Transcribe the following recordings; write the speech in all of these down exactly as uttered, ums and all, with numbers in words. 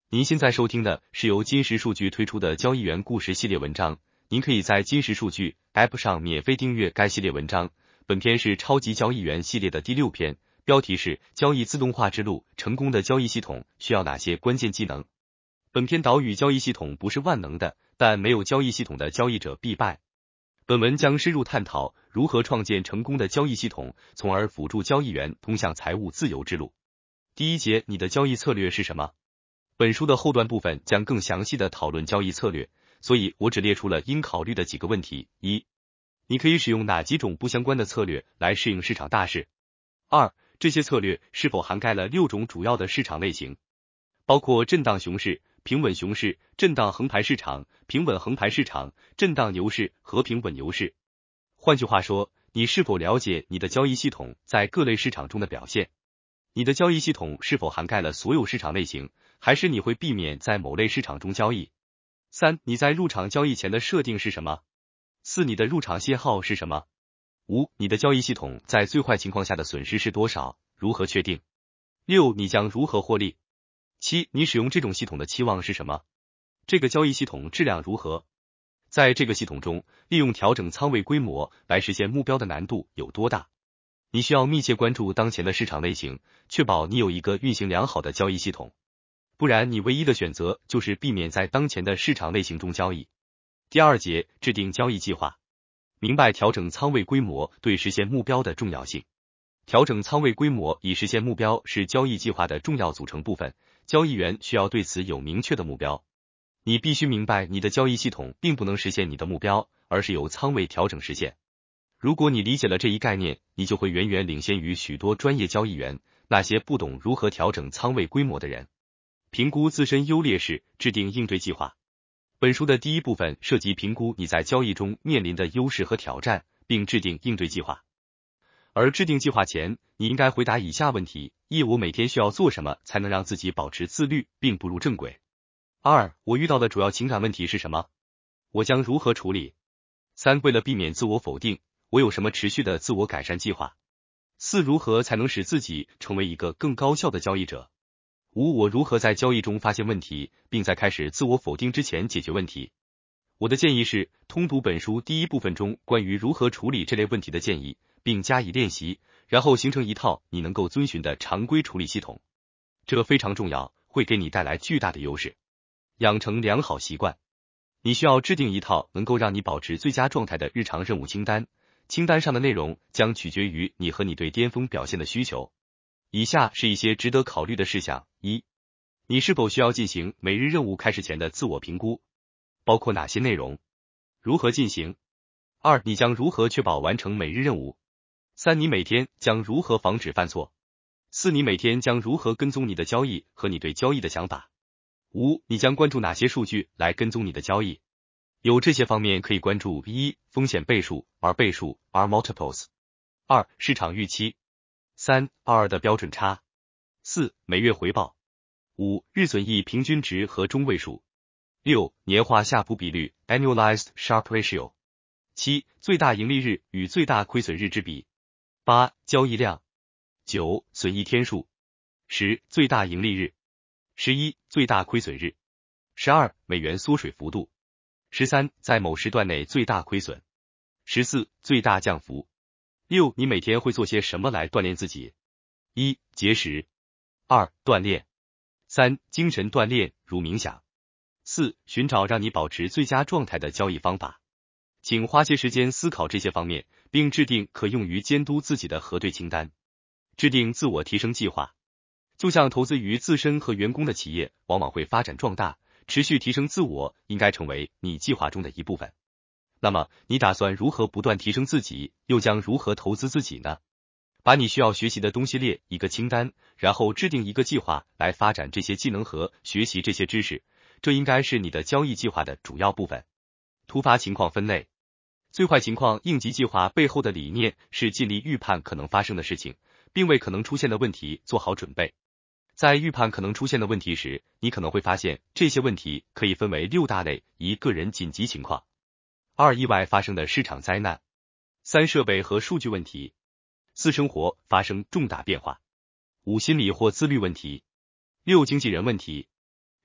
您现在收听的是由金石数据推出的交易员故事系列文章，您可以在金石数据 App 上免费订阅该系列文章。本篇是超级交易员系列的第六篇，标题是交易自动化之路，成功的交易系统需要哪些关键技能。本篇导语交易系统不是万能的，但没有交易系统的交易者必败。本文将深入探讨如何创建成功的交易系统，从而辅助交易员通向财务自由之路。第一节，你的交易策略是什么？本书的后段部分将更详细的讨论交易策略，所以我只列出了应考虑的几个问题。一、你可以使用哪几种不相关的策略来适应市场大势？二、这些策略是否涵盖了六种主要的市场类型，包括震荡熊市、平稳熊市、震荡横盘市场、平稳横盘市场、震荡牛市和平稳牛市。换句话说，你是否了解你的交易系统在各类市场中的表现？你的交易系统是否涵盖了所有市场类型，还是你会避免在某类市场中交易？三、你在入场交易前的设定是什么？四、你的入场信号是什么？五、你的交易系统在最坏情况下的损失是多少？如何确定？六、你将如何获利？七、你使用这种系统的期望是什么？这个交易系统质量如何？在这个系统中，利用调整仓位规模来实现目标的难度有多大？你需要密切关注当前的市场类型，确保你有一个运行良好的交易系统，不然你唯一的选择就是避免在当前的市场类型中交易。第二节，制定交易计划，明白调整仓位规模对实现目标的重要性。调整仓位规模以实现目标是交易计划的重要组成部分，交易员需要对此有明确的目标。你必须明白你的交易系统并不能实现你的目标，而是由仓位调整实现。如果你理解了这一概念，你就会远远领先于许多专业交易员，那些不懂如何调整仓位规模的人。评估自身优劣势，制定应对计划。本书的第一部分涉及评估你在交易中面临的优势和挑战，并制定应对计划。而制定计划前，你应该回答以下问题：一、我每天需要做什么才能让自己保持自律并步入正轨？二、我遇到的主要情感问题是什么？我将如何处理？三、为了避免自我否定，我有什么持续的自我改善计划？四、如何才能使自己成为一个更高效的交易者？五、我如何在交易中发现问题，并在开始自我否定之前解决问题？我的建议是，通读本书第一部分中关于如何处理这类问题的建议，并加以练习，然后形成一套你能够遵循的常规处理系统。这非常重要，会给你带来巨大的优势。养成良好习惯，你需要制定一套能够让你保持最佳状态的日常任务清单。清单上的内容将取决于你和你对巅峰表现的需求。以下是一些值得考虑的事项：一、你是否需要进行每日任务开始前的自我评估？包括哪些内容？如何进行？二、你将如何确保完成每日任务？三、你每天将如何防止犯错？四、你每天将如何跟踪你的交易和你对交易的想法？五、你将关注哪些数据来跟踪你的交易？有这些方面可以关注：一、风险倍数 R 倍数 R multiples； 二、市场预期；三、R 的标准差；四、每月回报；五、日损益平均值和中位数；六、年化夏普比率 Annualized Sharpe Ratio；七、最大盈利日与最大亏损日之比；八、交易量；九、损益天数；十、最大盈利日；十一、最大亏损日；十二、美元缩水幅度；十三、在某时段内最大亏损；十四、最大降幅。六、你每天会做些什么来锻炼自己？一、节食；二、锻炼；三、精神锻炼，如冥想；四、寻找让你保持最佳状态的交易方法。请花些时间思考这些方面，并制定可用于监督自己的核对清单。制定自我提升计划。就像投资于自身和员工的企业往往会发展壮大，持续提升自我应该成为你计划中的一部分。那么，你打算如何不断提升自己，又将如何投资自己呢？把你需要学习的东西列一个清单，然后制定一个计划来发展这些技能和学习这些知识，这应该是你的交易计划的主要部分。突发情况分类。最坏情况应急计划背后的理念是尽力预判可能发生的事情，并为可能出现的问题做好准备。在预判可能出现的问题时，你可能会发现这些问题可以分为六大类：一、个人紧急情况；二、意外发生的市场灾难；三、设备和数据问题；四、生活发生重大变化；五、心理或自律问题；六、经纪人问题；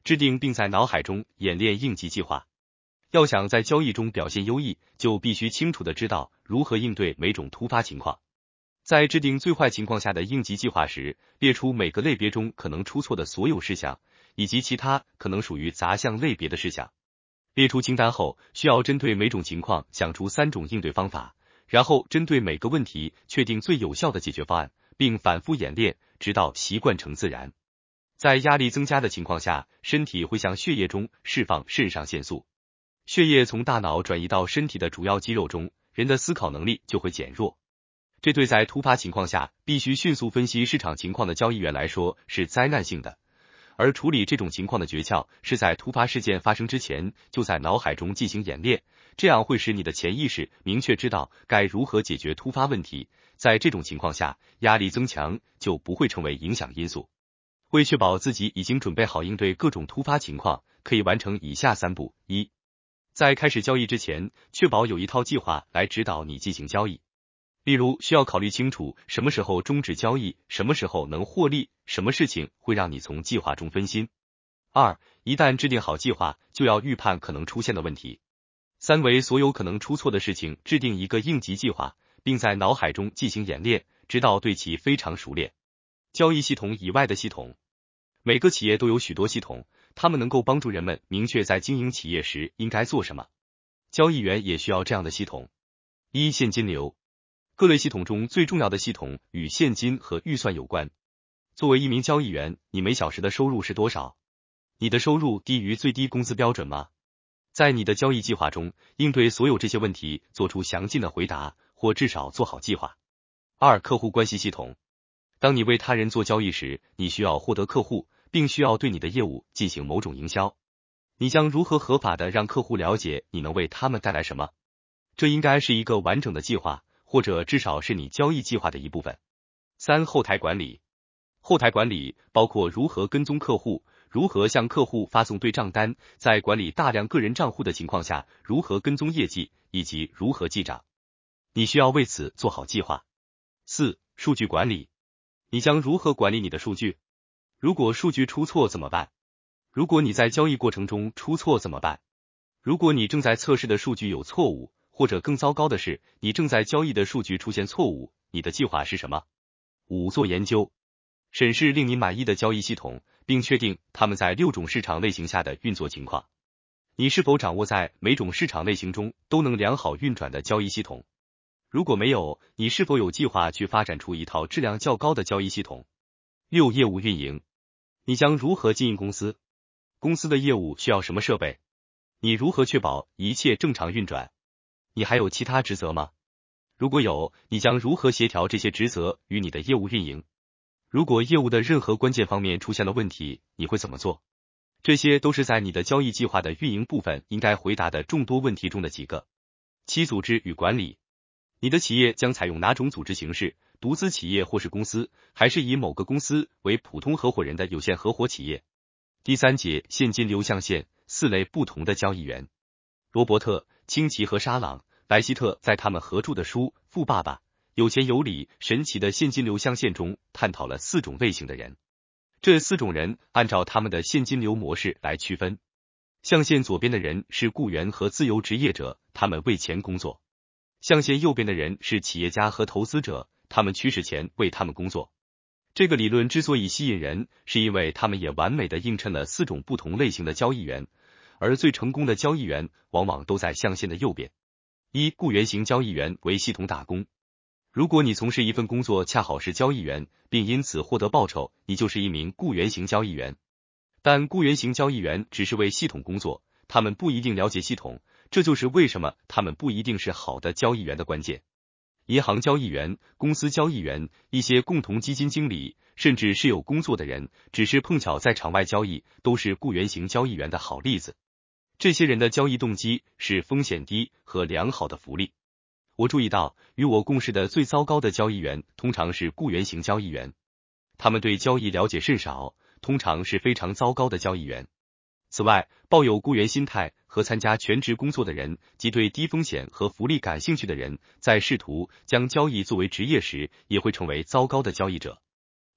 制定并在脑海中演练应急计划。要想在交易中表现优异，就必须清楚地知道如何应对每种突发情况。在制定最坏情况下的应急计划时，列出每个类别中可能出错的所有事项，以及其他可能属于杂项类别的事项。列出清单后，需要针对每种情况想出三种应对方法，然后针对每个问题确定最有效的解决方案，并反复演练，直到习惯成自然。在压力增加的情况下，身体会向血液中释放肾上腺素，血液从大脑转移到身体的主要肌肉中，人的思考能力就会减弱。这对在突发情况下必须迅速分析市场情况的交易员来说是灾难性的，而处理这种情况的诀窍是在突发事件发生之前就在脑海中进行演练，这样会使你的潜意识明确知道该如何解决突发问题。在这种情况下，压力增强就不会成为影响因素。为确保自己已经准备好应对各种突发情况，可以完成以下三步：一、在开始交易之前，确保有一套计划来指导你进行交易。例如，需要考虑清楚什么时候终止交易，什么时候能获利，什么事情会让你从计划中分心。二、一旦制定好计划，就要预判可能出现的问题。三、为所有可能出错的事情制定一个应急计划，并在脑海中进行演练，直到对其非常熟练。交易系统以外的系统，每个企业都有许多系统，它们能够帮助人们明确在经营企业时应该做什么。交易员也需要这样的系统。一、现金流。各类系统中最重要的系统与现金和预算有关。作为一名交易员，你每小时的收入是多少？你的收入低于最低工资标准吗？在你的交易计划中，应对所有这些问题做出详尽的回答，或至少做好计划。二、客户关系系统。当你为他人做交易时，你需要获得客户，并需要对你的业务进行某种营销。你将如何合法的让客户了解你能为他们带来什么？这应该是一个完整的计划，或者至少是你交易计划的一部分。三、后台管理。后台管理包括如何跟踪客户，如何向客户发送对账单，在管理大量个人账户的情况下，如何跟踪业绩，以及如何记账。你需要为此做好计划。四、数据管理。你将如何管理你的数据？如果数据出错怎么办？如果你在交易过程中出错怎么办？如果你正在测试的数据有错误，或者更糟糕的是，你正在交易的数据出现错误，你的计划是什么？五、做研究。审视令你满意的交易系统，并确定它们在六种市场类型下的运作情况。你是否掌握在每种市场类型中都能良好运转的交易系统？如果没有，你是否有计划去发展出一套质量较高的交易系统？六、业务运营。你将如何经营公司？公司的业务需要什么设备？你如何确保一切正常运转？你还有其他职责吗？如果有，你将如何协调这些职责与你的业务运营？如果业务的任何关键方面出现了问题，你会怎么做？这些都是在你的交易计划的运营部分应该回答的众多问题中的几个。七、组织与管理。你的企业将采用哪种组织形式？独资企业或是公司，还是以某个公司为普通合伙人的有限合伙企业？第三节，现金流象限，四类不同的交易员。罗伯特·清崎和沙朗·莱希特在他们合著的书《富爸爸：有钱有理：神奇的现金流象限》中探讨了四种类型的人。这四种人按照他们的现金流模式来区分。象限左边的人是雇员和自由职业者，他们为钱工作。象限右边的人是企业家和投资者，他们驱使钱为他们工作。这个理论之所以吸引人，是因为他们也完美的映衬了四种不同类型的交易员，而最成功的交易员往往都在象限的右边。一、雇员型交易员为系统打工。如果你从事一份工作恰好是交易员，并因此获得报酬，你就是一名雇员型交易员。但雇员型交易员只是为系统工作，他们不一定了解系统，这就是为什么他们不一定是好的交易员的关键。银行交易员、公司交易员、一些共同基金经理，甚至是有工作的人，只是碰巧在场外交易，都是雇员型交易员的好例子。这些人的交易动机是风险低和良好的福利。我注意到，与我共事的最糟糕的交易员通常是雇员型交易员，他们对交易了解甚少，通常是非常糟糕的交易员。此外，抱有雇员心态和参加全职工作的人及对低风险和福利感兴趣的人，在试图将交易作为职业时，也会成为糟糕的交易者。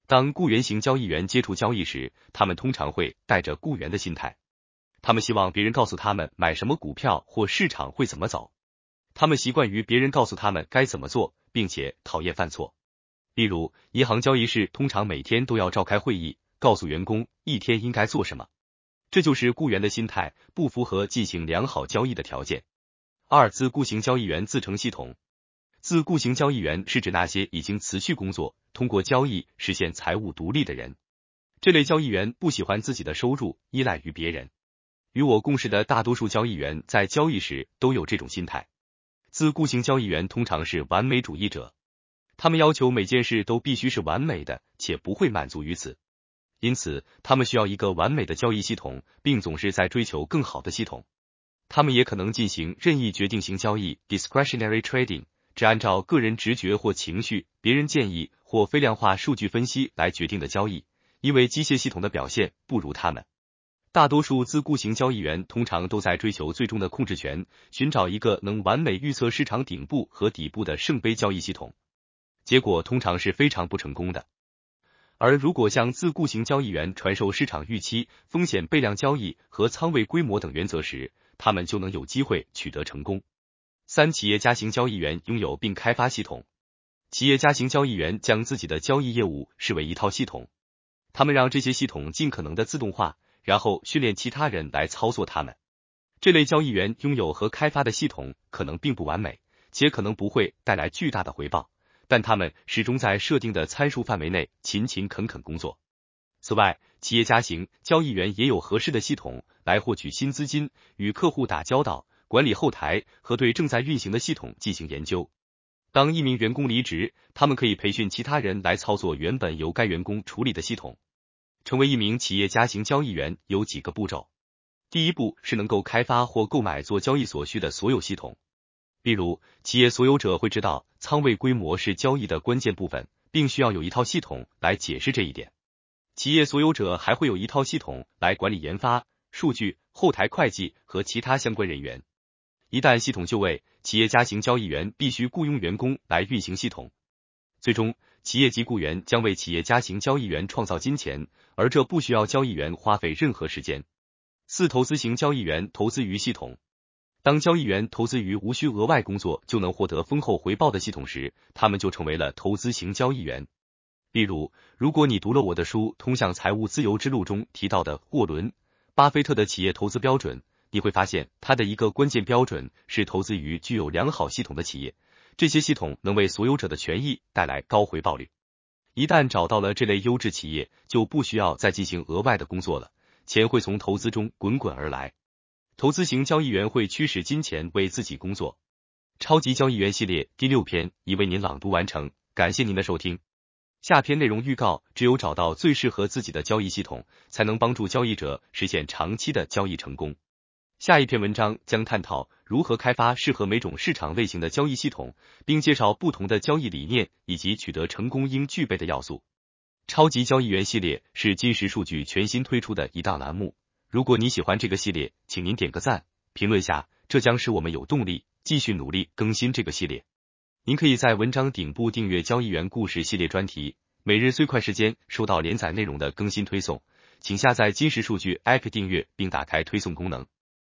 当雇员型交易员接触交易时，他们通常会带着雇员的心态，他们希望别人告诉他们买什么股票或市场会怎么走，他们习惯于别人告诉他们该怎么做，并且讨厌犯错。例如，银行交易室通常每天都要召开会议，告诉员工一天应该做什么，这就是雇员的心态，不符合进行良好交易的条件。二、自雇型交易员自成系统。自雇型交易员是指那些已经辞去工作，通过交易实现财务独立的人。这类交易员不喜欢自己的收入依赖于别人。与我共事的大多数交易员在交易时都有这种心态。自雇型交易员通常是完美主义者，他们要求每件事都必须是完美的，且不会满足于此。因此，他们需要一个完美的交易系统，并总是在追求更好的系统。他们也可能进行任意决定型交易 discretionary trading， 只按照个人直觉或情绪、别人建议或非量化数据分析来决定的交易，因为机械系统的表现不如他们。大多数自雇型交易员通常都在追求最终的控制权，寻找一个能完美预测市场顶部和底部的圣杯交易系统，结果通常是非常不成功的。而如果向自雇型交易员传授市场预期、风险倍量交易和仓位规模等原则时，他们就能有机会取得成功。三、企业家型交易员拥有并开发系统。企业家型交易员将自己的交易业务视为一套系统，他们让这些系统尽可能的自动化，然后训练其他人来操作它们。这类交易员拥有和开发的系统可能并不完美，且可能不会带来巨大的回报，但他们始终在设定的参数范围内勤勤恳恳工作。此外，企业家型交易员也有合适的系统来获取新资金、与客户打交道、管理后台和对正在运行的系统进行研究。当一名员工离职，他们可以培训其他人来操作原本由该员工处理的系统。成为一名企业家型交易员有几个步骤。第一步是能够开发或购买做交易所需的所有系统。例如，企业所有者会知道仓位规模是交易的关键部分，并需要有一套系统来解释这一点。企业所有者还会有一套系统来管理研发、数据、后台会计和其他相关人员。一旦系统就位，企业家型交易员必须雇佣员工来运行系统。最终，企业级雇员将为企业家型交易员创造金钱，而这不需要交易员花费任何时间。四、投资型交易员投资于系统。当交易员投资于无需额外工作就能获得丰厚回报的系统时，他们就成为了投资型交易员。例如，如果你读了我的书《通向财务自由之路》中提到的沃伦·巴菲特的企业投资标准，你会发现他的一个关键标准是投资于具有良好系统的企业。这些系统能为所有者的权益带来高回报率。一旦找到了这类优质企业，就不需要再进行额外的工作了，钱会从投资中滚滚而来。投资型交易员会驱使金钱为自己工作。超级交易员系列第六篇已为您朗读完成，感谢您的收听。下篇内容预告：只有找到最适合自己的交易系统，才能帮助交易者实现长期的交易成功。下一篇文章将探讨如何开发适合每种市场类型的交易系统，并介绍不同的交易理念以及取得成功应具备的要素。超级交易员系列是金石数据全新推出的一档栏目。如果你喜欢这个系列，请您点个赞，评论下，这将使我们有动力继续努力更新这个系列。您可以在文章顶部订阅交易员故事系列专题，每日最快时间收到连载内容的更新推送。请下载金石数据 A P P 订阅并打开推送功能。